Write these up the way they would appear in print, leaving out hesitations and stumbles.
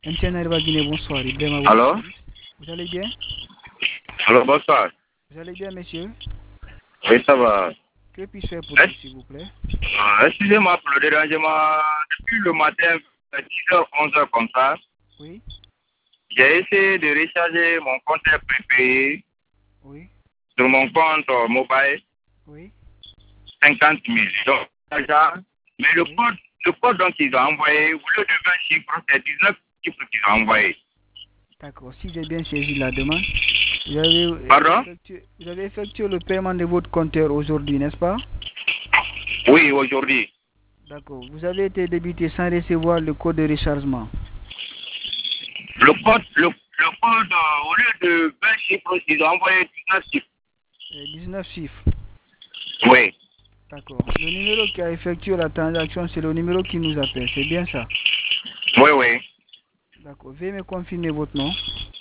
MTN Arriva Guinée, bonsoir. Ibrahima, Allô? vous allez bien? Allô, bonsoir. Vous allez bien, monsieur? Oui, ça va. Que puis-je faire pour vous, s'il vous plaît? Excusez-moi pour le dérangement. Depuis le matin, 10h, 11h comme ça, Oui, j'ai essayé de recharger mon compte prépayé oui, sur mon compte mobile, oui, 50 000. Donc, déjà, mais le Oui. code donc ils ont envoyé, au lieu de 20 chiffres, c'est 19 chiffres qu'ils ont envoyé. d'accord. Si j'ai bien saisi la demande, vous avez, Pardon? vous avez effectué le paiement de votre compteur aujourd'hui, n'est-ce pas? Oui, aujourd'hui. D'accord. Vous avez été débité sans recevoir le code de rechargement. Le code, au lieu de 20 chiffres, ils ont envoyé 19 chiffres. 19 chiffres. Oui. D'accord. Le numéro qui a effectué la transaction, c'est le numéro qui nous appelle. C'est bien ça? Oui, oui. D'accord. Veuillez me confirmer votre nom.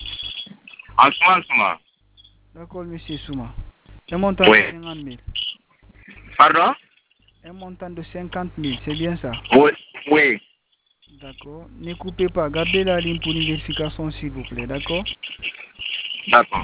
En D'accord, monsieur Souma. Un montant Oui. de 50 000. Pardon? Un montant de 50 000, c'est bien ça? Oui. Oui. D'accord. Ne coupez pas. Gardez la ligne pour une vérification, s'il vous plaît. D'accord? D'accord.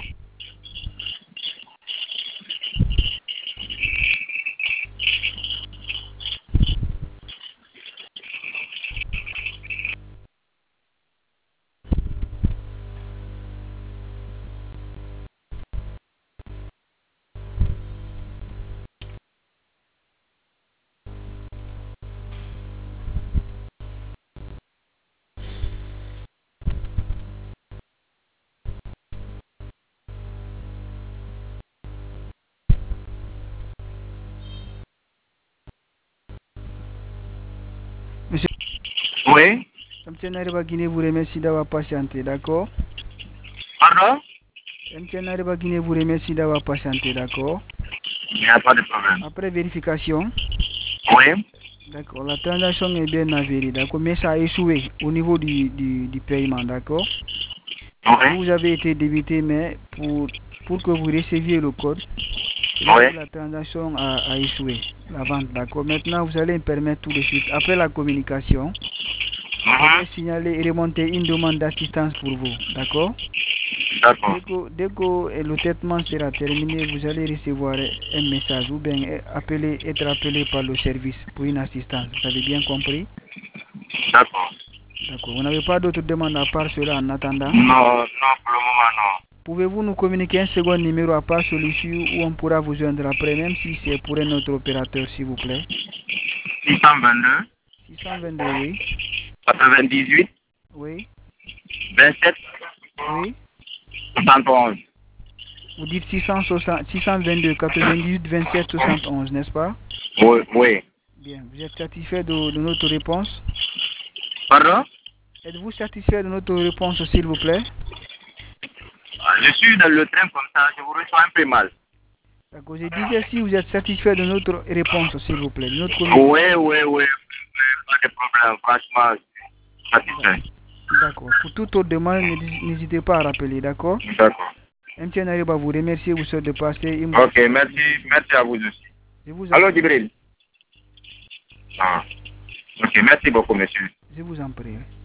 Monsieur Oui. MTN Arriva Guinée vous remercie d'avoir patienté. D'accord? Pardon? MTN Arriva Guinée vous remercie d'avoir patienté. D'accord? Il n'y a pas de problème. Après vérification, Oui. d'accord, la transaction est bien avérée. D'accord? Mais ça a échoué au niveau du paiement. D'accord? Oui. Vous avez été débité, mais pour que vous receviez le code, c'est là Oui. où la transaction a échoué, la vente, d'accord. Maintenant, vous allez me permettre tout de suite, après la communication, je vais signaler et remonter une demande d'assistance pour vous, d'accord. D'accord. Dès que le traitement sera terminé, vous allez recevoir un message ou bien être appelé par le service pour une assistance. Vous avez bien compris? D'accord. D'accord. Vous n'avez pas d'autres demandes à part cela en attendant? Non, non, pour le moment, non. Pouvez-vous nous communiquer un second numéro à part celui-ci où on pourra vous joindre après, même si c'est pour un autre opérateur, s'il vous plaît? 622, 622, oui. 98, Oui. 27, Oui. 71. Vous dites 622, 98, 27, 71, n'est-ce pas? Oui, oui. Bien. Vous êtes satisfait de notre réponse? Pardon? Êtes-vous satisfait de notre réponse, s'il vous plaît? Je suis dans le train comme ça, je vous reçois un peu mal. D'accord. Je disais si vous êtes satisfait de notre réponse, s'il vous plaît, de notre Oui, communication. oui, oui. Pas de problème, franchement, satisfait. D'accord. Pour toute autre demande, n'hésitez pas à rappeler, d'accord? D'accord. MTN Arriba vous remercie, vous souhaite de passer une bonne Ok, soirée, merci, monsieur Souma. merci à vous aussi. Je vous en Allô, prie. Djibril? Ah. Ok, merci beaucoup, monsieur. Je vous en prie.